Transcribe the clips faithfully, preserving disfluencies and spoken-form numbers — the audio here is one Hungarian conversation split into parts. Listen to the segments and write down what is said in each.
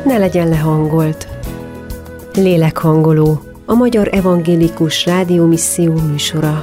ne legyen lehangolt. Lélekhangoló, a Magyar Evangélikus Rádiómisszió műsora.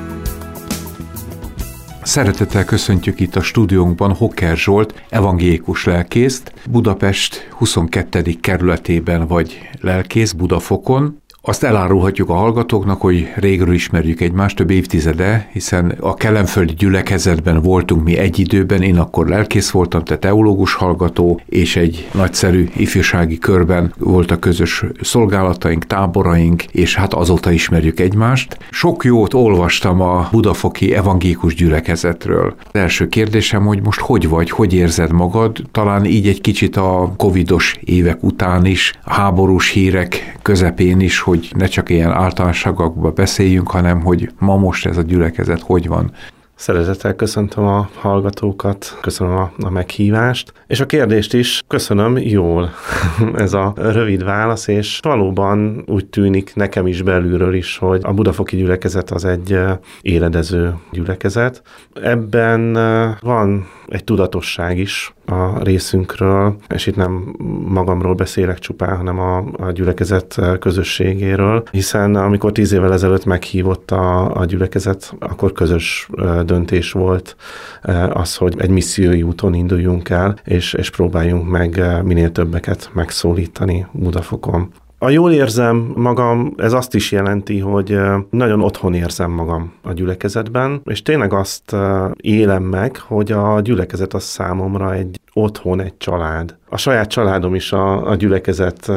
Szeretettel köszöntjük itt a stúdiónkban Hocker Zsolt, evangélikus lelkészt, Budapest huszonkettedik kerületében vagy lelkész, Budafokon. Azt elárulhatjuk a hallgatóknak, hogy régről ismerjük egymást, több évtizede, hiszen a kelenföldi gyülekezetben voltunk mi egy időben, én akkor lelkész voltam, te teológus hallgató, és egy nagyszerű ifjúsági körben voltak közös szolgálataink, táboraink, és hát azóta ismerjük egymást. Sok jót olvastam a budafoki evangélikus gyülekezetről. Az első kérdésem, hogy most hogy vagy, hogy érzed magad, talán így egy kicsit a covidos évek után is, a háborús hírek közepén is, hogy ne csak ilyen általánosságokba beszéljünk, hanem hogy ma most ez a gyülekezet hogy van. Szeretettel köszöntöm a hallgatókat, köszönöm a, a meghívást, és a kérdést is köszönöm jól. Ez a rövid válasz, és valóban úgy tűnik nekem is belülről is, hogy a budafoki gyülekezet az egy éledező gyülekezet. Ebben van egy tudatosság is a részünkről, és itt nem magamról beszélek csupán, hanem a, a gyülekezet közösségéről, hiszen amikor tíz évvel ezelőtt meghívott a, a gyülekezet, akkor közös döntés volt az, hogy egy missziói úton induljunk el, és, és próbáljunk meg minél többeket megszólítani Budafokon. A jól érzem magam, ez azt is jelenti, hogy nagyon otthon érzem magam a gyülekezetben, és tényleg azt élem meg, hogy a gyülekezet az számomra egy otthon, egy család. A saját családom is a, a gyülekezet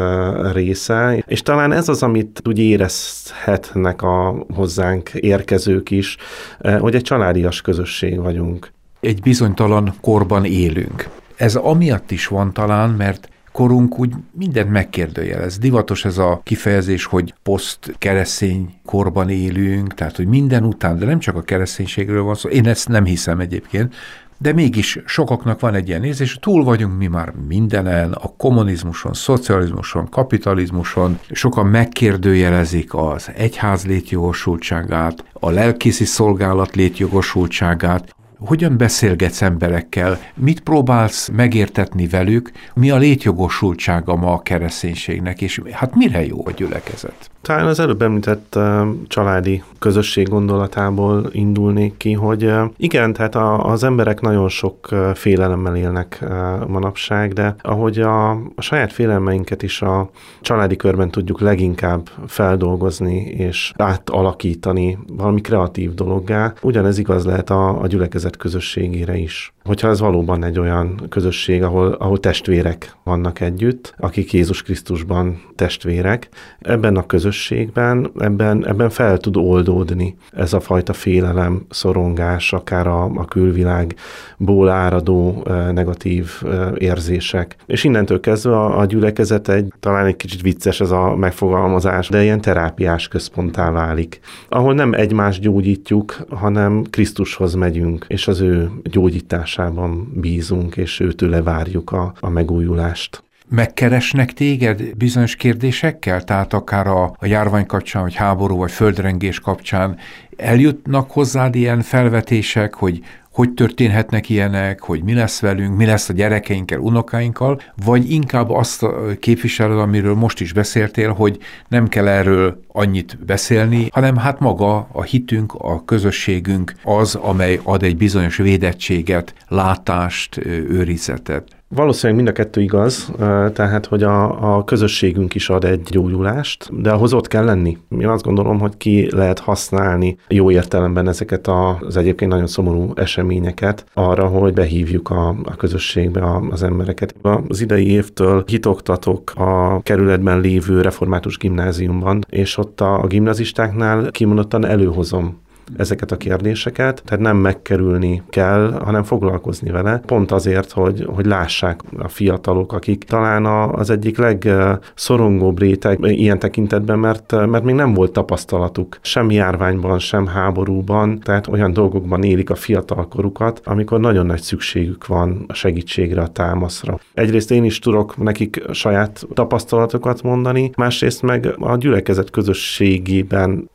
része, és talán ez az, amit úgy érezhetnek a hozzánk érkezők is, hogy egy családias közösség vagyunk. Egy bizonytalan korban élünk. Ez amiatt is van talán, mert korunk úgy mindent megkérdőjelez. Divatos ez a kifejezés, hogy poszt-keresztény korban élünk, tehát hogy minden után, de nem csak a kereszténységről van szó, én ezt nem hiszem egyébként, de mégis sokaknak van egy ilyen érzés, hogy túl vagyunk mi már mindenen, a kommunizmuson, szocializmuson, kapitalizmuson, sokan megkérdőjelezik az egyház létjogosultságát, a lelkészi szolgálat létjogosultságát. Hogyan beszélgetsz emberekkel? Mit próbálsz megértetni velük? Mi a létjogosultsága ma a kereszténységnek, és hát mire jó a gyülekezet? Talán az előbb említett uh, családi közösség gondolatából indulnék ki, hogy uh, igen, tehát a, az emberek nagyon sok uh, félelemmel élnek uh, manapság, de ahogy a, a saját félelmeinket is a családi körben tudjuk leginkább feldolgozni és átalakítani valami kreatív dologgá, ugyanez igaz lehet a, a gyülekezet közösségére is. Hogyha ez valóban egy olyan közösség, ahol, ahol testvérek vannak együtt, akik Jézus Krisztusban testvérek, ebben a közösségben, ebben, ebben fel tud oldódni ez a fajta félelem, szorongás, akár a, a külvilágból áradó negatív érzések. És innentől kezdve a, a gyülekezet egy, talán egy kicsit vicces ez a megfogalmazás, de ilyen terápiás központtá válik, ahol nem egymást gyógyítjuk, hanem Krisztushoz megyünk, és az ő gyógyításában bízunk, és őtőle várjuk a, a megújulást. Megkeresnek téged bizonyos kérdésekkel? Tehát akár a, a járvány kapcsán, vagy háború, vagy földrengés kapcsán eljutnak hozzád ilyen felvetések, hogy hogy történhetnek ilyenek, hogy mi lesz velünk, mi lesz a gyerekeinkkel, unokáinkkal, vagy inkább azt képviseled, amiről most is beszéltél, hogy nem kell erről annyit beszélni, hanem hát maga a hitünk, a közösségünk az, amely ad egy bizonyos védettséget, látást, őrizetet. Valószínűleg mind a kettő igaz, tehát, hogy a, a közösségünk is ad egy gyógyulást, de ahhoz ott kell lenni. Én azt gondolom, hogy ki lehet használni jó értelemben ezeket az egyébként nagyon szomorú eseményeket arra, hogy behívjuk a, a közösségbe az embereket. Az idei évtől hitoktatok a kerületben lévő református gimnáziumban, és ott a, a gimnazistáknál kimondottan előhozom ezeket a kérdéseket, tehát nem megkerülni kell, hanem foglalkozni vele, pont azért, hogy, hogy lássák a fiatalok, akik talán az egyik legszorongóbb réteg ilyen tekintetben, mert, mert még nem volt tapasztalatuk sem járványban, sem háborúban, tehát olyan dolgokban élik a fiatalkorukat, amikor nagyon nagy szükségük van a segítségre, a támaszra. Egyrészt én is tudok nekik saját tapasztalatokat mondani, másrészt meg a gyülekezet közösségében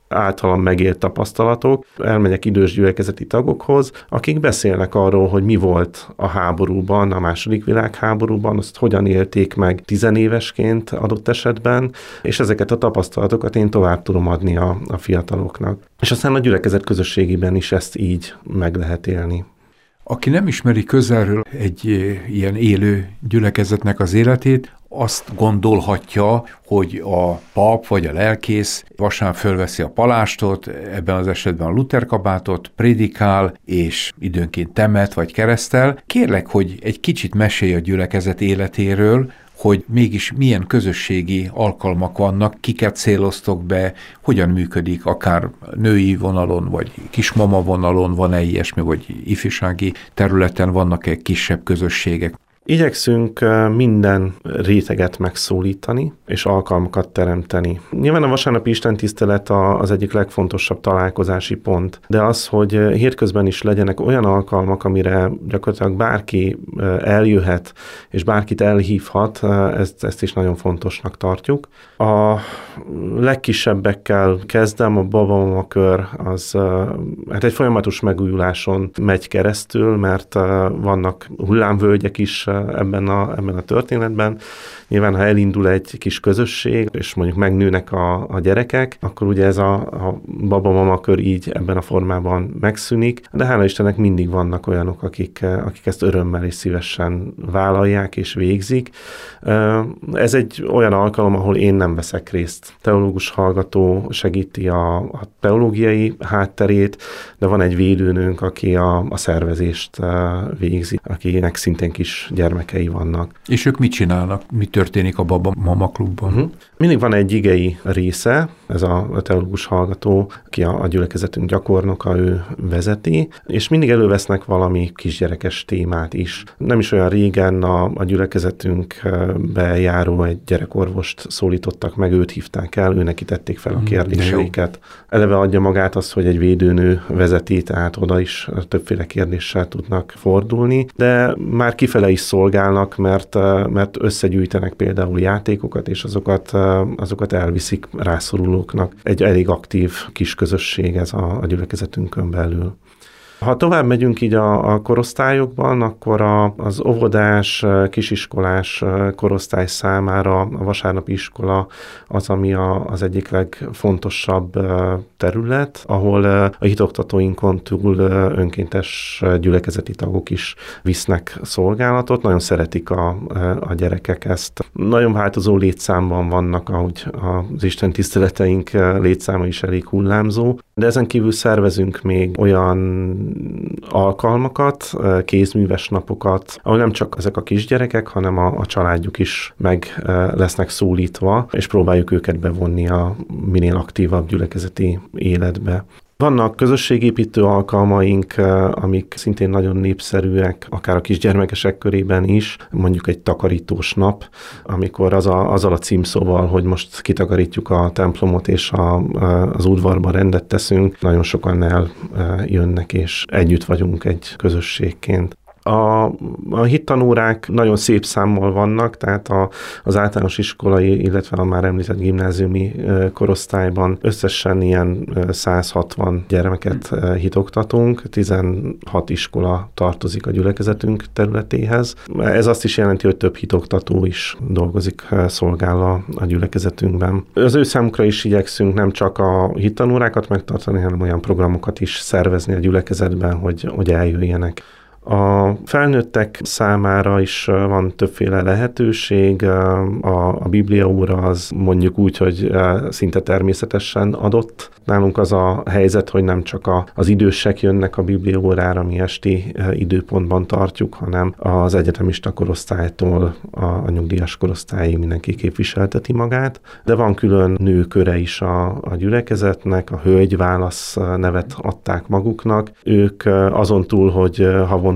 általam megélt tapasztalatok. Elmegyek idős gyülekezeti tagokhoz, akik beszélnek arról, hogy mi volt a háborúban, a második világháborúban, azt hogyan élték meg tizenévesként adott esetben, és ezeket a tapasztalatokat én tovább tudom adni a, a fiataloknak. És aztán a gyülekezet közösségében is ezt így meg lehet élni. Aki nem ismeri közelről egy ilyen élő gyülekezetnek az életét, azt gondolhatja, hogy a pap vagy a lelkész vasárnap fölveszi a palástot, ebben az esetben a Luther kabátot, prédikál, és időnként temet vagy keresztel. Kérlek, hogy egy kicsit mesélj a gyülekezet életéről, hogy mégis milyen közösségi alkalmak vannak, kiket céloztok be, hogyan működik, akár női vonalon, vagy kismama vonalon, van-e ilyesmi, vagy ifjúsági területen vannak-e kisebb közösségek. Igyekszünk minden réteget megszólítani, és alkalmakat teremteni. Nyilván a vasárnapi istentisztelet az egyik legfontosabb találkozási pont, de az, hogy hétközben is legyenek olyan alkalmak, amire gyakorlatilag bárki eljöhet, és bárkit elhívhat, ezt, ezt is nagyon fontosnak tartjuk. A legkisebbekkel kezdem, a babamama kör az hát egy folyamatos megújuláson megy keresztül, mert vannak hullámvölgyek is ebben a, ebben a történetben. Nyilván, ha elindul egy kis közösség, és mondjuk megnőnek a, a gyerekek, akkor ugye ez a, a baba-mama kör így ebben a formában megszűnik, de hála Istennek mindig vannak olyanok, akik, akik ezt örömmel és szívesen vállalják és végzik. Ez egy olyan alkalom, ahol én nem veszek részt. Teológus hallgató segíti a, a teológiai hátterét, de van egy védőnőnk, aki a, a szervezést végzi, akinek szintén kis gyermekei vannak. És ők mit csinálnak? Mi történik a Baba Mama klubban? Uh-huh. Mindig van egy igei része, ez a, a teológus hallgató, aki a, a gyülekezetünk gyakornoka, ő vezeti, és mindig elővesznek valami kisgyerekes témát is. Nem is olyan régen a, a gyülekezetünkbe járó egy gyerekorvost szólítottak meg, őt hívták el, ő neki tették fel a kérdéseiket. Eleve adja magát az, hogy egy védőnő vezeti, tehát oda is többféle kérdéssel tudnak fordulni, de már kifele is szolgálnak, mert, mert összegyűjtenek például játékokat, és azokat, azokat elviszik rászorulóknak. Egy elég aktív kis közösség ez a, a gyülekezetünkön belül. Ha tovább megyünk így a, a korosztályokban, akkor a, az óvodás, kisiskolás korosztály számára a vasárnapi iskola az, ami a, az egyik legfontosabb terület, ahol a hitoktatóinkon túl önkéntes gyülekezeti tagok is visznek szolgálatot. Nagyon szeretik a, a gyerekek ezt. Nagyon változó létszámban vannak, ahogy az Isten tiszteleteink létszáma is elég hullámzó, de ezen kívül szervezünk még olyan alkalmakat, kézműves napokat, ahol nem csak ezek a kisgyerekek, hanem a, a családjuk is meg lesznek szólítva, és próbáljuk őket bevonni a minél aktívabb gyülekezeti életbe. Vannak közösségépítő alkalmaink, amik szintén nagyon népszerűek, akár a kisgyermekesek körében is, mondjuk egy takarítós nap, amikor az a, azzal a címszóval, hogy most kitakarítjuk a templomot és a, az udvarban rendet teszünk, nagyon sokan eljönnek, és együtt vagyunk egy közösségként. A, a hittanórák nagyon szép számmal vannak, tehát a, az általános iskolai, illetve a már említett gimnáziumi korosztályban összesen ilyen száz hatvan gyermeket hitoktatunk, tizenhat iskola tartozik a gyülekezetünk területéhez. Ez azt is jelenti, hogy több hitoktató is dolgozik, szolgál a, a gyülekezetünkben. Az ő számukra is igyekszünk nem csak a hittanórákat megtartani, hanem olyan programokat is szervezni a gyülekezetben, hogy, hogy eljöjjenek. A felnőttek számára is van többféle lehetőség. A, a bibliaóra az mondjuk úgy, hogy szinte természetesen adott. Nálunk az a helyzet, hogy nem csak a, az idősek jönnek a bibliaórára, mi esti időpontban tartjuk, hanem az egyetemista korosztálytól a, a nyugdíjas korosztályig mindenki képviselteti magát. De van külön nőköre is a, a gyülekezetnek, a hölgyválasz nevet adták maguknak. Ők azon túl, hogy havonta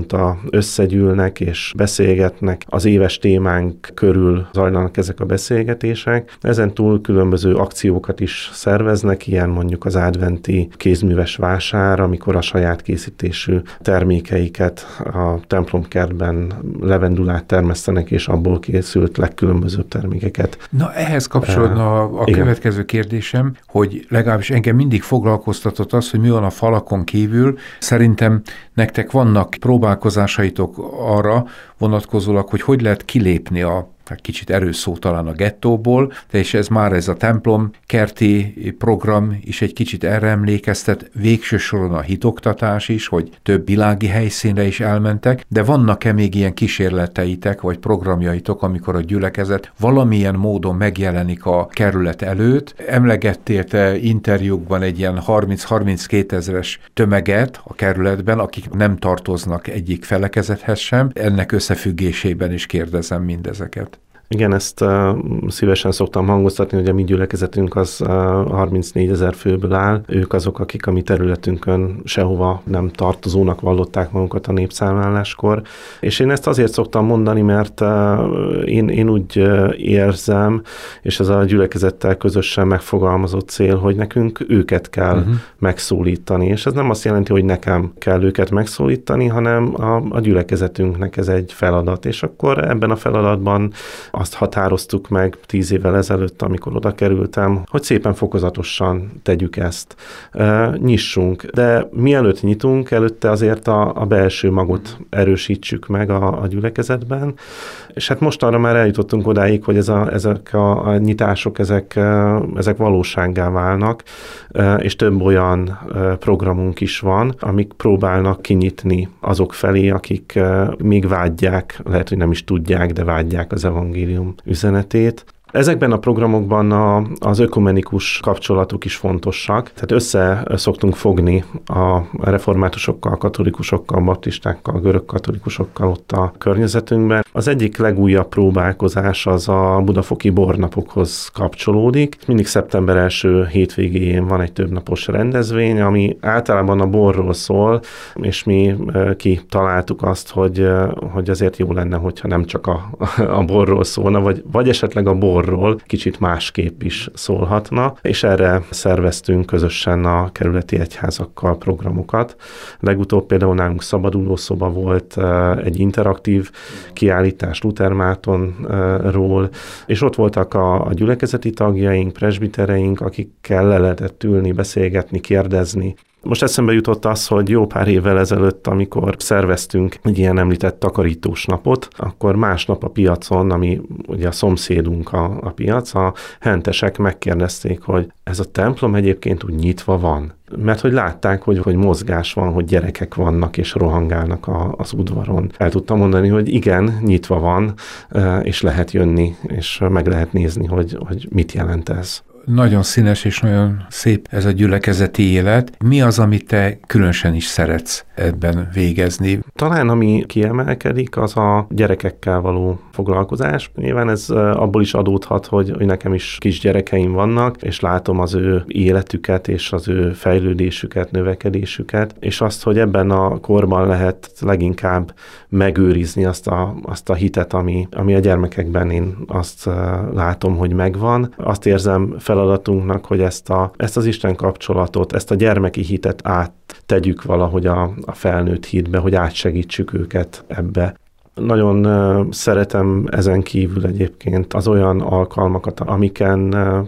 havonta összegyűlnek és beszélgetnek. Az éves témánk körül zajlanak ezek a beszélgetések. Ezen túl különböző akciókat is szerveznek, ilyen mondjuk az adventi kézműves vásár, amikor a saját készítésű termékeiket a templomkertben levendulát termesztenek, és abból készült legkülönbözőbb termékeket. Na, ehhez kapcsolódna a, a következő kérdésem, hogy legalábbis engem mindig foglalkoztatott az, hogy mi van a falakon kívül. Szerintem nektek vannak próbálkozásaitok arra vonatkozólag, hogy hogy lehet kilépni a kicsit erős szó talán a gettóból, de és ez már ez a templom kerti program is egy kicsit erre emlékeztet, végső soron a hitoktatás is, hogy több világi helyszínre is elmentek, de vannak-e még ilyen kísérleteitek, vagy programjaitok, amikor a gyülekezet valamilyen módon megjelenik a kerület előtt? Emlegettél te interjúkban egy ilyen harminc-harminckét ezeres tömeget a kerületben, akik nem tartoznak egyik felekezethez sem. Ennek összefüggésében is kérdezem mindezeket. Igen, ezt uh, szívesen szoktam hangoztatni, hogy a mi gyülekezetünk az uh, harmincnégy ezer főből áll. Ők azok, akik a mi területünkön sehova nem tartozónak vallották magukat a népszámláláskor. És én ezt azért szoktam mondani, mert uh, én, én úgy uh, érzem, és ez a gyülekezettel közösen megfogalmazott cél, hogy nekünk őket kell uh-huh. megszólítani. És ez nem azt jelenti, hogy nekem kell őket megszólítani, hanem a, a gyülekezetünknek ez egy feladat. És akkor ebben a feladatban azt határoztuk meg tíz évvel ezelőtt, amikor oda kerültem, hogy szépen fokozatosan tegyük ezt. E, nyissunk, de mielőtt nyitunk, előtte azért a, a belső magot erősítsük meg a, a gyülekezetben, és hát mostanra már eljutottunk odáig, hogy ez a, ezek a, a nyitások, ezek, ezek valósággá válnak, és több olyan programunk is van, amik próbálnak kinyitni azok felé, akik még vágyják, lehet, hogy nem is tudják, de vágyják az evangélium üzenetét. Ezekben a programokban a, az ökumenikus kapcsolatok is fontosak, tehát össze szoktunk fogni a reformátusokkal, katolikusokkal, baptistákkal, görög katolikusokkal ott a környezetünkben. Az egyik legújabb próbálkozás az a budafoki bornapokhoz kapcsolódik. Mindig szeptember első hétvégéjén van egy többnapos rendezvény, ami általában a borról szól, és mi kitaláltuk azt, hogy, hogy azért jó lenne, hogyha nem csak a, a borról szólna, vagy, vagy esetleg a bor kicsit másképp is szólhatna, és erre szerveztünk közösen a kerületi egyházakkal programokat. Legutóbb például nálunk szabadulószoba volt egy interaktív kiállítás Luther Mártonról, és ott voltak a, a gyülekezeti tagjaink, presbitereink, akikkel le lehetett ülni, beszélgetni, kérdezni. Most eszembe jutott az, hogy jó pár évvel ezelőtt, amikor szerveztünk egy ilyen említett takarítós napot, akkor másnap a piacon, ami ugye a szomszédunk a, a piac, a hentesek megkérdezték, hogy ez a templom egyébként úgy nyitva van. Mert hogy látták, hogy, hogy mozgás van, hogy gyerekek vannak és rohangálnak a, az udvaron. El tudtam mondani, hogy igen, nyitva van, és lehet jönni, és meg lehet nézni, hogy, hogy mit jelent ez. Nagyon színes és nagyon szép ez a gyülekezeti élet. Mi az, amit te különösen is szeretsz ebben végezni? Talán ami kiemelkedik, az a gyerekekkel való foglalkozás. Nyilván ez abból is adódhat, hogy, hogy nekem is kisgyerekeim vannak, és látom az ő életüket, és az ő fejlődésüket, növekedésüket, és azt, hogy ebben a korban lehet leginkább megőrizni azt a, azt a hitet, ami, ami a gyermekekben én azt látom, hogy megvan. Azt érzem feladatunknak, hogy ezt, a, ezt az Isten kapcsolatot, ezt a gyermeki hitet áttegyük valahogy a, a felnőtt hitbe, hogy átsegítsük őket ebbe. Nagyon uh, szeretem ezen kívül egyébként az olyan alkalmakat, amiken uh,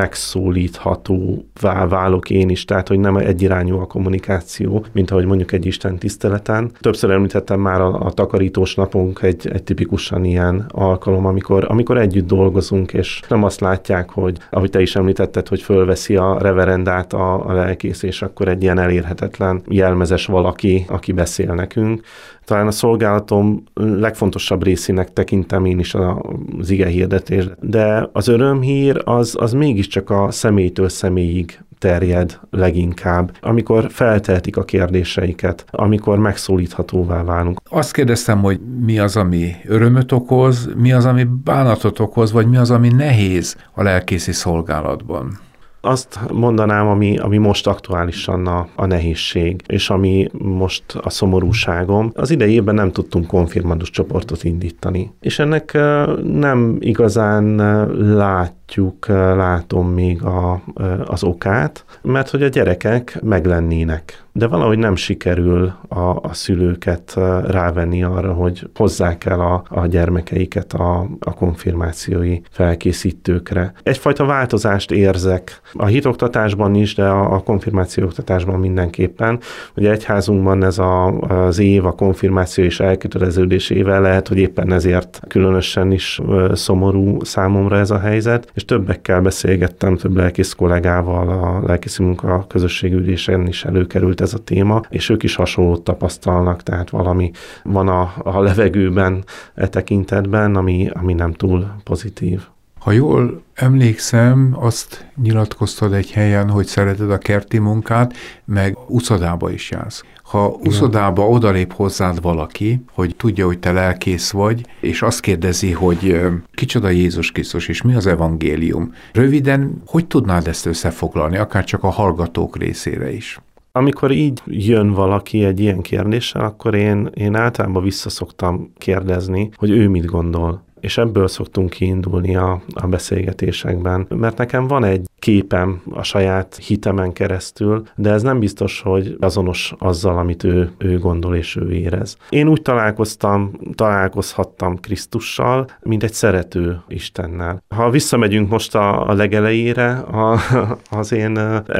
megszólíthatóvá válok én is, tehát hogy nem egyirányú a kommunikáció, mint ahogy mondjuk egy Isten tiszteleten. Többször említettem már a, a takarítós napunk egy, egy tipikusan ilyen alkalom, amikor, amikor együtt dolgozunk, és nem azt látják, hogy ahogy te is említetted, hogy fölveszi a reverendát a, a lelkész, és akkor egy ilyen elérhetetlen jelmezes valaki, aki beszél nekünk. Talán a szolgálatom legfontosabb részének tekintem én is az ige hirdetés, de az örömhír az, az mégiscsak a személytől személyig terjed leginkább, amikor feltehetik a kérdéseiket, amikor megszólíthatóvá válunk. Azt kérdeztem, hogy mi az, ami örömöt okoz, mi az, ami bánatot okoz, vagy mi az, ami nehéz a lelkészi szolgálatban? Azt mondanám, ami, ami most aktuálisan a, a nehézség, és ami most a szomorúságom. Az idei évben nem tudtunk konfirmandus csoportot indítani. És ennek nem igazán látjuk, látom még a, az okát, mert hogy a gyerekek meglennének. De valahogy nem sikerül a, a szülőket rávenni arra, hogy hozzák el a, a gyermekeiket a, a konfirmációi felkészítőkre. Egyfajta változást érzek a hitoktatásban is, de a, a konfirmáció oktatásban mindenképpen. Ugye egyházunkban ez a, az év, a konfirmáció és elköteleződés éve, lehet, hogy éppen ezért különösen is szomorú számomra ez a helyzet, és többekkel beszélgettem, több lelkész kollégával, a lelkészi munka közösségülésen is előkerült ez a téma, és ők is hasonlót tapasztalnak, tehát valami van a, a levegőben e tekintetben, ami, ami nem túl pozitív. Ha jól emlékszem, azt nyilatkoztad egy helyen, hogy szereted a kerti munkát, meg uszodába is jársz. Ha uszodába odalép hozzád valaki, hogy tudja, hogy te lelkész vagy, és azt kérdezi, hogy kicsoda Jézus Krisztus, és mi az evangélium. Röviden, hogy tudnád ezt összefoglalni, akár csak a hallgatók részére is? Amikor így jön valaki egy ilyen kérdéssel, akkor én, én általában visszaszoktam kérdezni, hogy ő mit gondol. És ebből szoktunk kiindulni a, a beszélgetésekben, mert nekem van egy képem a saját hitemen keresztül, de ez nem biztos, hogy azonos azzal, amit ő, ő gondol és ő érez. Én úgy találkoztam, találkozhattam Krisztussal, mint egy szerető Istennel. Ha visszamegyünk most a, a legelejére, a, az én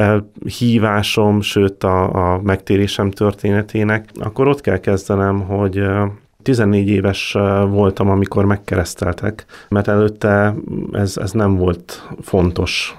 hívásom, sőt a, a megtérésem történetének, akkor ott kell kezdenem, hogy tizennégy éves voltam, amikor megkereszteltek, mert előtte ez, ez nem volt fontos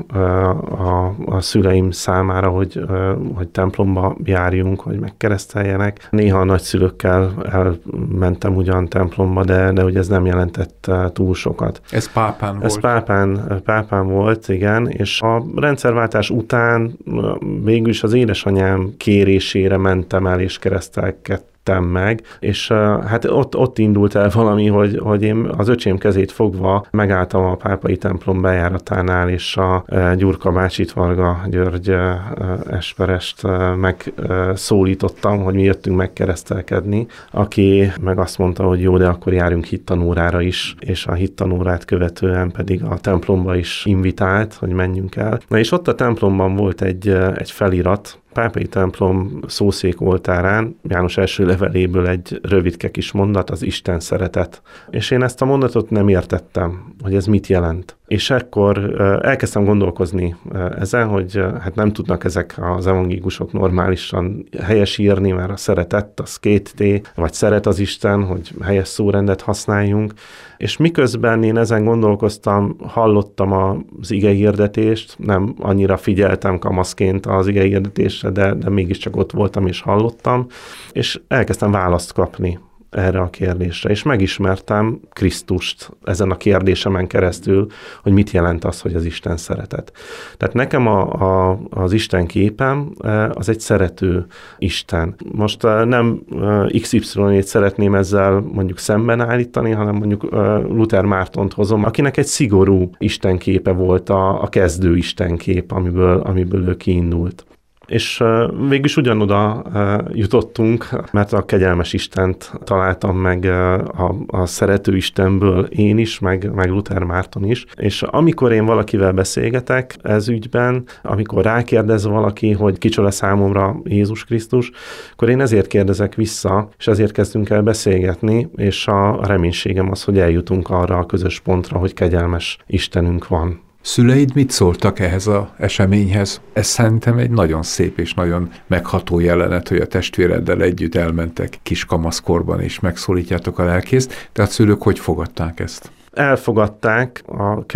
a, a szüleim számára, hogy, hogy templomba járjunk, hogy megkereszteljenek. Néha a nagyszülőkkel elmentem ugyan templomba, de, de hogy ez nem jelentett túl sokat. Ez pápán volt? Ez pápán, pápán volt, igen, és a rendszerváltás után végül is az édesanyám kérésére mentem el és keresztelkedtem meg, és uh, hát ott, ott indult el valami, hogy, hogy én az öcsém kezét fogva megálltam a pápai templom bejáratánál, és a uh, Gyurka bácsit, Varga György uh, esperest uh, megszólítottam, uh, hogy mi jöttünk megkeresztelkedni, aki meg azt mondta, hogy jó, de akkor járjunk hittanórára is, és a hittanórát követően pedig a templomba is invitált, hogy menjünk el. Na és ott a templomban volt egy, uh, egy felirat, pápai templom szószék oltárán, János első leveléből egy rövidke kis mondat, az Isten szeretet. És én ezt a mondatot nem értettem, hogy ez mit jelent. És ekkor elkezdtem gondolkozni ezen, hogy hát nem tudnak ezek az evangélikusok normálisan helyes írni, mert a szeretet az két T, vagy szeret az Isten, hogy helyes szórendet használjunk. És miközben én ezen gondolkoztam, hallottam az igehirdetést, nem annyira figyeltem kamaszként az igehirdetésre, de, de mégiscsak ott voltam és hallottam, és elkezdtem választ kapni erre a kérdésre, és megismertem Krisztust ezen a kérdésemen keresztül, hogy mit jelent az, hogy az Isten szeretet. Tehát nekem a, a, az Isten képem az egy szerető Isten. Most nem iksz ipszilonét szeretném ezzel mondjuk szemben állítani, hanem mondjuk Luther Mártont hozom, akinek egy szigorú Isten képe volt a, a kezdő Isten kép, amiből, amiből ő kiindult. És uh, végülis ugyanoda uh, jutottunk, mert a kegyelmes Istent találtam meg uh, a, a szerető Istenből én is, meg, meg Luther Márton is. És amikor én valakivel beszélgetek ez ügyben, amikor rákérdez valaki, hogy kicsoda számomra Jézus Krisztus, akkor én ezért kérdezek vissza, és ezért kezdünk el beszélgetni, és a reménységem az, hogy eljutunk arra a közös pontra, hogy kegyelmes Istenünk van. Szüleid mit szóltak ehhez az eseményhez? Ez szerintem egy nagyon szép és nagyon megható jelenet, hogy a testvéreddel együtt elmentek kiskamaszkorban, és megszólítjátok a lelkészt. Tehát szülők hogy fogadták ezt? Elfogadták, a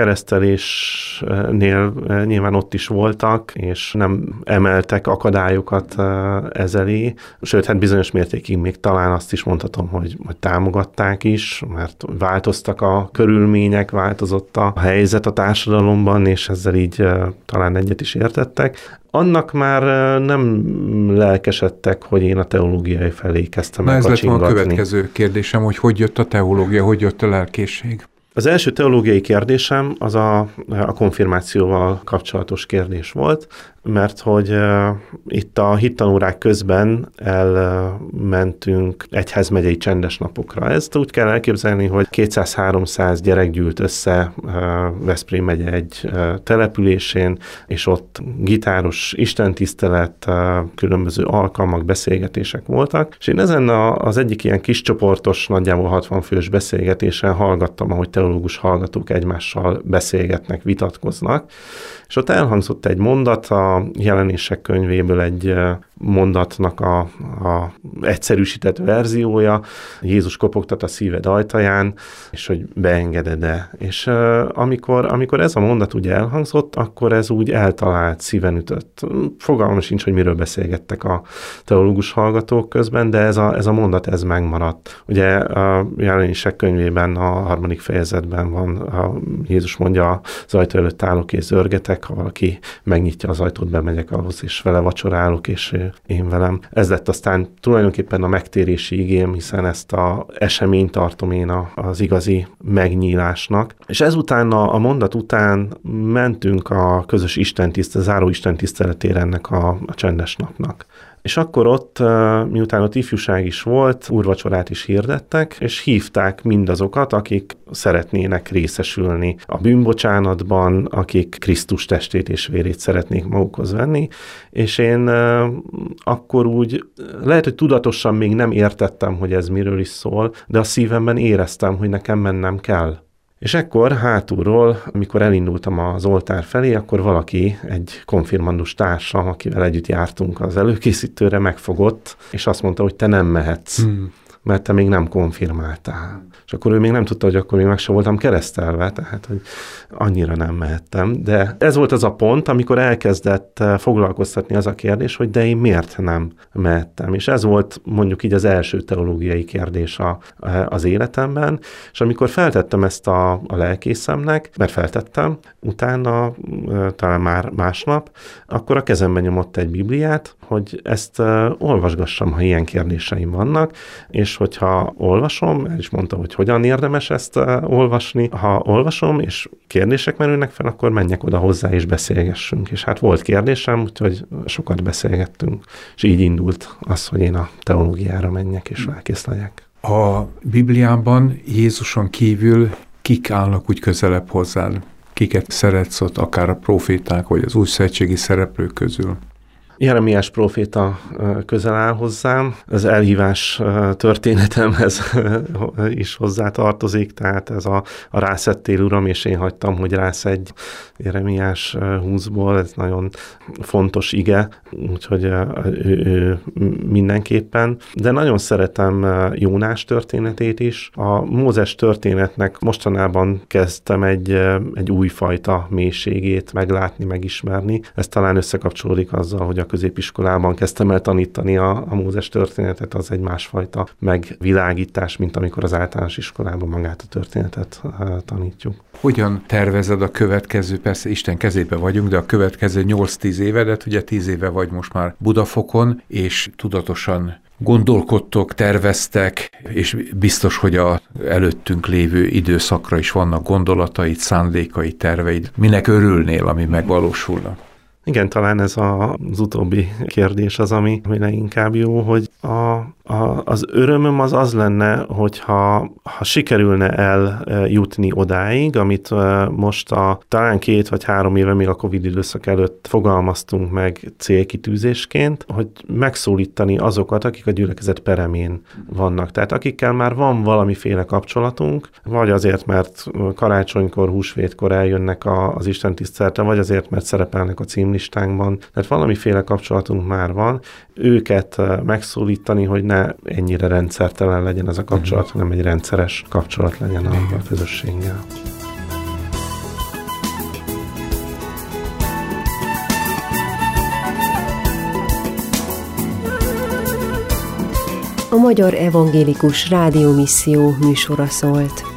keresztelésnél nyilván ott is voltak, és nem emeltek akadályokat ez elé. Sőt, hát bizonyos mértékig még talán azt is mondhatom, hogy, hogy támogatták is, mert változtak a körülmények, változott a helyzet a társadalomban, és ezzel így talán egyet is értettek. Annak már nem lelkesedtek, hogy én a teológiai felé kezdtem el kacsingatni. Na ez lett volna a következő kérdésem, hogy hogy jött a teológia, hogy jött a lelkészség? Az első teológiai kérdésem az a, a konfirmációval kapcsolatos kérdés volt, mert hogy uh, itt a hittanórák közben elmentünk uh, egyházmegyei csendes napokra. Ezt úgy kell elképzelni, hogy kétszáz-háromszáz gyerek gyűlt össze uh, Veszprém megye egy uh, településén, és ott gitáros istentisztelet, uh, különböző alkalmak, beszélgetések voltak, és én ezen a, az egyik ilyen kis csoportos, nagyjából hatvan fős beszélgetésen hallgattam, ahogy teológus hallgatók egymással beszélgetnek, vitatkoznak, és ott elhangzott egy mondat a Jelenések könyvéből, egy mondatnak a, a egyszerűsített verziója, Jézus kopogtat a szíved ajtaján, és hogy beengeded-e. És uh, amikor, amikor ez a mondat úgy elhangzott, akkor ez úgy eltalált, szíven ütött. Fogalmam sincs, hogy miről beszélgettek a teológus hallgatók közben, de ez a, ez a mondat, ez megmaradt. Ugye a Jelenések könyvében, a harmadik fejezetben van, a Jézus mondja, az ajtó előtt állok és zörgetek, ha valaki megnyitja az ajtót, bemegyek ahhoz, és vele vacsorálok, és én velem. Ez lett aztán tulajdonképpen a megtérési igém, hiszen ezt az eseményt tartom én az igazi megnyílásnak. És ezután, a, a mondat után mentünk a közös istentisztelet, záró istentiszteletére ennek a, a csendes napnak. És akkor ott, miután ott ifjúság is volt, úrvacsorát is hirdettek, és hívták mindazokat, akik szeretnének részesülni a bűnbocsánatban, akik Krisztus testét és vérét szeretnék magukhoz venni, és én akkor úgy, lehet, hogy tudatosan még nem értettem, hogy ez miről is szól, de a szívemben éreztem, hogy nekem mennem kell. És ekkor hátulról, amikor elindultam az oltár felé, akkor valaki, egy konfirmandus társam, akivel együtt jártunk az előkészítőre, megfogott, és azt mondta, hogy te nem mehetsz, hmm. mert te még nem konfirmáltál. És akkor ő még nem tudta, hogy akkor még meg sem voltam keresztelve, tehát hogy annyira nem mehettem. De ez volt az a pont, amikor elkezdett foglalkoztatni az a kérdés, hogy de én miért nem mehettem. És ez volt mondjuk így az első teológiai kérdés a, az életemben, és amikor feltettem ezt a, a lelkészemnek, mert feltettem, utána, talán már másnap, akkor a kezemben nyomott egy Bibliát, hogy ezt olvasgassam, ha ilyen kérdéseim vannak, és hogyha olvasom, el is mondta, hogy hogyan érdemes ezt uh, olvasni. Ha olvasom, és kérdések merülnek fel, akkor menjek oda hozzá, és beszélgessünk. És hát volt kérdésem, úgyhogy sokat beszélgettünk. És így indult az, hogy én a teológiára menjek, és lelkész legyek. A Bibliában Jézuson kívül kik állnak úgy közelebb hozzád? Kiket szeretsz ott, akár a proféták, vagy az újszövetségi szereplők közül? Jeremiás próféta közel áll hozzám, az elhívás történetemhez is hozzá tartozik, tehát ez a, a rászettél, Uram, és én hagytam, hogy rászedj, Jeremiás húszból, ez nagyon fontos ige, úgyhogy ő, ő mindenképpen. De nagyon szeretem Jónás történetét is. A Mózes történetnek mostanában kezdtem egy, egy újfajta mélységét meglátni, megismerni. Ez talán összekapcsolódik azzal, hogy a középiskolában kezdtem el tanítani a, a Mózes történetet, az egy másfajta megvilágítás, mint amikor az általános iskolában magát a történetet uh, tanítjuk. Hogyan tervezed a következő, persze Isten kezébe vagyunk, de a következő nyolc-tíz évedet, ugye tíz éve vagy most már Budafokon, és tudatosan gondolkodtok, terveztek, és biztos, hogy a előttünk lévő időszakra is vannak gondolataid, szándékaid, terveid. Minek örülnél, ami megvalósulna? Igen, talán ez a, az utóbbi kérdés az, ami, ami leginkább jó, hogy a, a, az örömöm az az lenne, hogyha ha sikerülne eljutni odáig, amit most a talán két vagy három éve még a Covid időszak előtt fogalmaztunk meg célkitűzésként, hogy megszólítani azokat, akik a gyülekezet peremén vannak. Tehát akikkel már van valamiféle kapcsolatunk, vagy azért, mert karácsonykor, húsvétkor eljönnek a, az istentiszteletre, vagy azért, mert szerepelnek a címlistánkban. Tehát valamiféle kapcsolatunk már van, őket megszólítani, hogy ne ennyire rendszertelen legyen ez a kapcsolat, hanem egy rendszeres kapcsolat legyen a, a közösséggel. A Magyar Evangélikus Rádiómisszió műsora szólt.